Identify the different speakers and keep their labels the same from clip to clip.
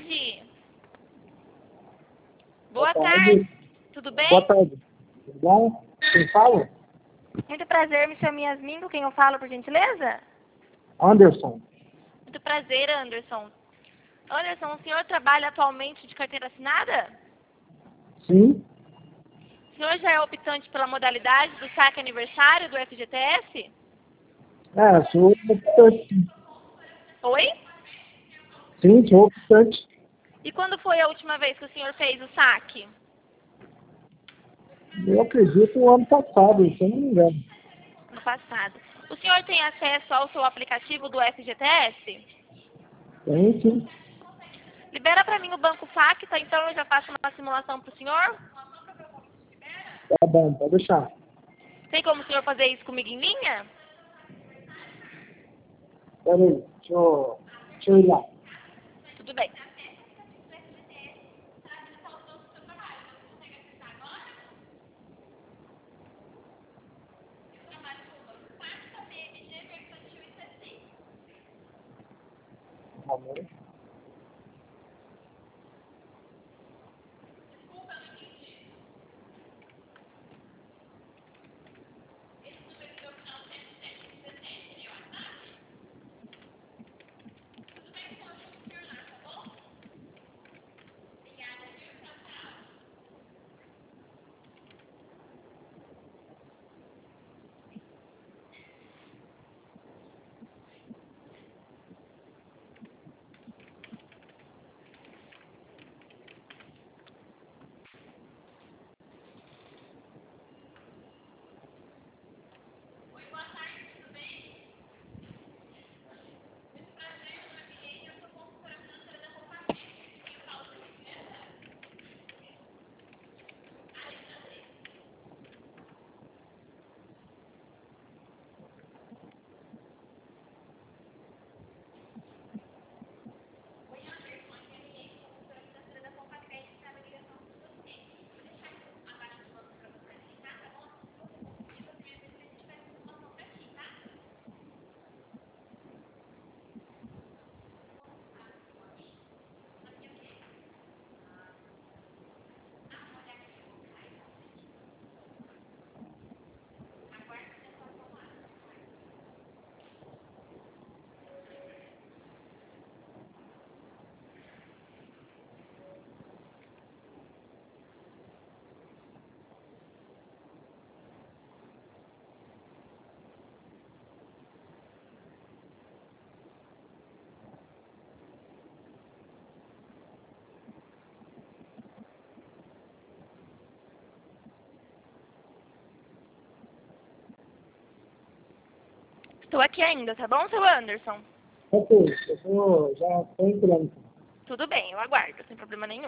Speaker 1: tarde. Boa
Speaker 2: Boa
Speaker 1: tarde.
Speaker 2: tarde.
Speaker 1: Tudo bem?
Speaker 2: Boa tarde. Tudo bom? Quem fala?
Speaker 1: Muito prazer, me chamo Yasmin, com quem eu falo, por gentileza?
Speaker 2: Anderson.
Speaker 1: Muito prazer, Anderson. Anderson, o senhor trabalha atualmente de carteira assinada?
Speaker 2: Sim.
Speaker 1: O senhor já é optante pela modalidade do saque aniversário do FGTS?
Speaker 2: Sou optante.
Speaker 1: Oi?
Speaker 2: Sim, sou optante.
Speaker 1: E quando foi a última vez que o senhor fez o saque?
Speaker 2: Eu acredito no ano passado, se eu não me engano.
Speaker 1: No passado. O senhor tem acesso ao seu aplicativo do FGTS?
Speaker 2: Tem, sim.
Speaker 1: Libera para mim o banco Facta, então eu já faço uma simulação para o senhor.
Speaker 2: Tá bom, pode deixar.
Speaker 1: Tem como o senhor fazer isso comigo em linha?
Speaker 2: Pera aí, deixa eu ir lá.
Speaker 1: Tudo bem.
Speaker 2: Amor.
Speaker 1: Estou aqui ainda, tá bom, seu Anderson?
Speaker 2: Ok, já estou entrando.
Speaker 1: Tudo bem, eu aguardo, sem problema nenhum.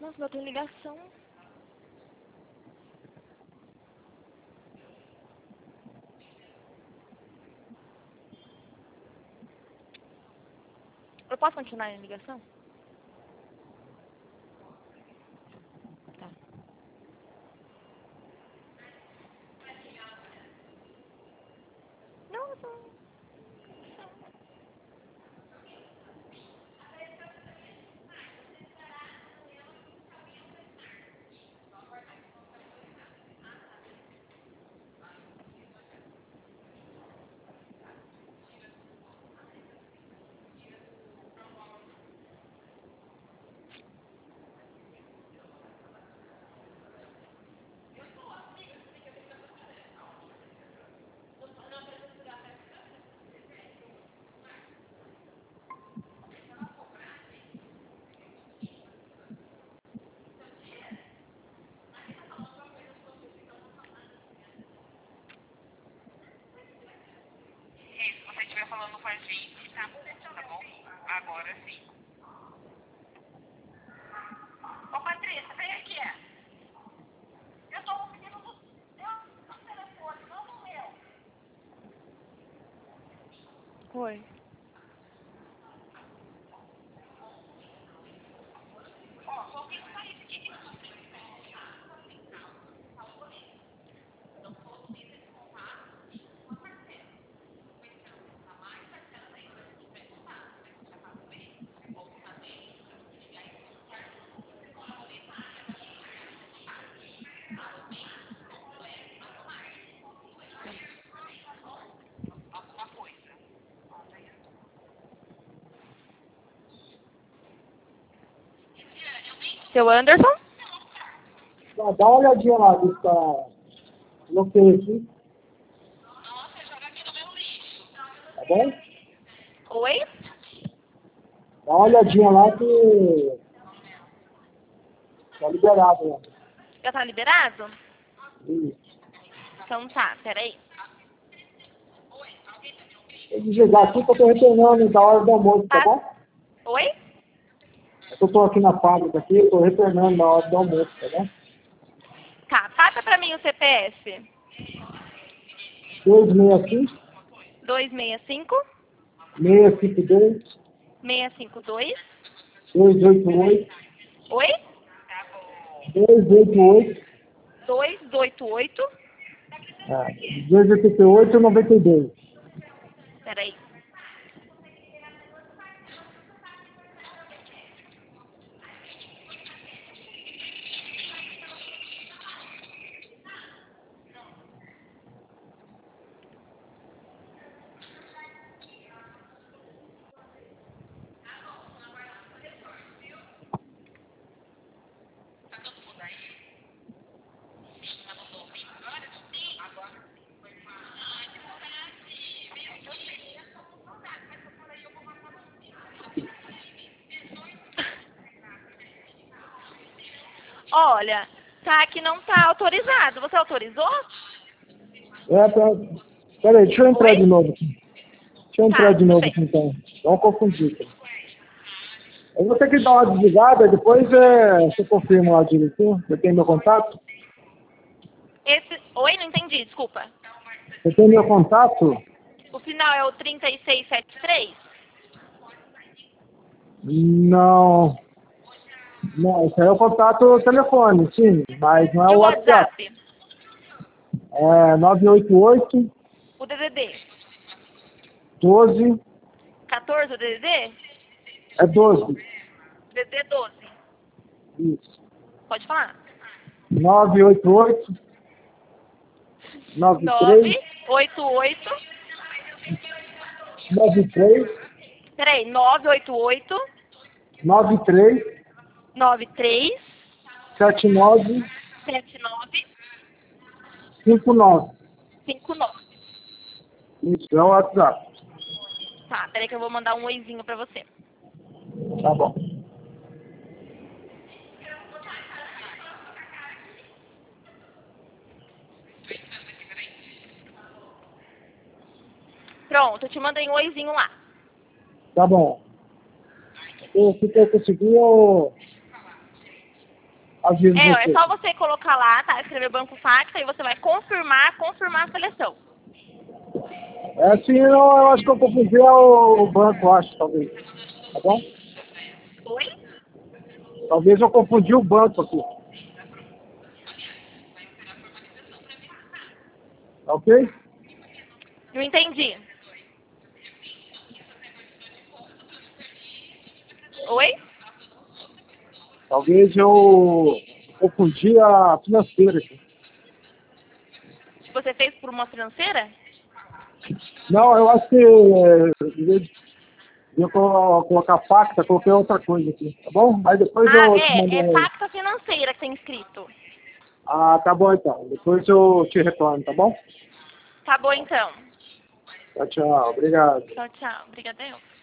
Speaker 1: Nossa, bateu ligação. Eu posso continuar em ligação? Tá. Não, não.
Speaker 3: Falando com a gente, tá bom? Agora sim. Ô Patrícia, vem aqui. Eu tô ouvindo no seu telefone, não no meu.
Speaker 1: Oi. Seu Anderson?
Speaker 2: Dá uma olhadinha lá, bloqueio aqui. Tá bom?
Speaker 1: Oi?
Speaker 2: Dá uma olhadinha lá que tá liberado lá.
Speaker 1: Já tá liberado?
Speaker 2: Isso.
Speaker 1: Então tá, peraí.
Speaker 2: Tem que desligar aqui que eu tô retornando da hora do almoço, tá bom?
Speaker 1: Oi?
Speaker 2: Eu tô aqui na fábrica aqui, eu tô retornando na hora do almoço, tá bom?
Speaker 1: Tá, passa pra mim o CPF.
Speaker 2: 265
Speaker 1: 265
Speaker 2: 652
Speaker 1: 652.
Speaker 2: 288
Speaker 1: Oi?
Speaker 2: 288
Speaker 1: 288.
Speaker 2: 288 92.
Speaker 1: Peraí. Olha, tá que não tá autorizado. Você autorizou?
Speaker 2: Peraí, deixa eu entrar
Speaker 1: Oi?
Speaker 2: de novo aqui. Deixa eu
Speaker 1: Tá,
Speaker 2: entrar de
Speaker 1: tudo
Speaker 2: novo
Speaker 1: bem.
Speaker 2: aqui então. Dá uma confundida. Eu vou ter que dar uma desligada, depois você confirma lá direitinho. Você tem meu contato?
Speaker 1: Oi, não entendi, desculpa.
Speaker 2: Você tem meu contato?
Speaker 1: O final é o 3673?
Speaker 2: Não. Não, esse aí é o contato telefone, sim, mas não é
Speaker 1: E
Speaker 2: o
Speaker 1: o
Speaker 2: WhatsApp.
Speaker 1: WhatsApp?
Speaker 2: É 988
Speaker 1: O DDD?
Speaker 2: 12,
Speaker 1: 14 o DDD?
Speaker 2: é 12.
Speaker 1: DDD 12.
Speaker 2: Isso.
Speaker 1: Pode falar.
Speaker 2: 988 93
Speaker 1: 988.
Speaker 2: 93
Speaker 1: Peraí, 988
Speaker 2: 93
Speaker 1: 93
Speaker 2: 79
Speaker 1: 79
Speaker 2: 59.
Speaker 1: 59.
Speaker 2: Isso, é o WhatsApp.
Speaker 1: Tá, peraí que eu vou mandar um oizinho pra você.
Speaker 2: Tá bom.
Speaker 1: Pronto, eu te mandei um oizinho lá.
Speaker 2: Tá bom. Se eu conseguir, eu aviso
Speaker 1: É
Speaker 2: você.
Speaker 1: só você colocar lá, tá? Escrever Banco Facta e você vai confirmar a seleção.
Speaker 2: É assim, eu acho que eu confundi o banco, acho, talvez. Tá bom?
Speaker 1: Oi?
Speaker 2: Talvez eu confundi o banco aqui. Tá ok?
Speaker 1: Não entendi. Oi?
Speaker 2: Talvez eu confundi a financeira aqui.
Speaker 1: Você fez por uma financeira?
Speaker 2: Não, eu acho que em vez de eu colocar facta, coloquei outra coisa aqui, tá bom? Aí depois
Speaker 1: Ah,
Speaker 2: eu te mando
Speaker 1: é
Speaker 2: aí.
Speaker 1: Facta Financeira que tem escrito.
Speaker 2: Ah, tá bom então. Depois eu te retorno, tá bom?
Speaker 1: Tá bom então.
Speaker 2: Tchau, tchau. Obrigado.
Speaker 1: Tchau, tchau. Obrigadão.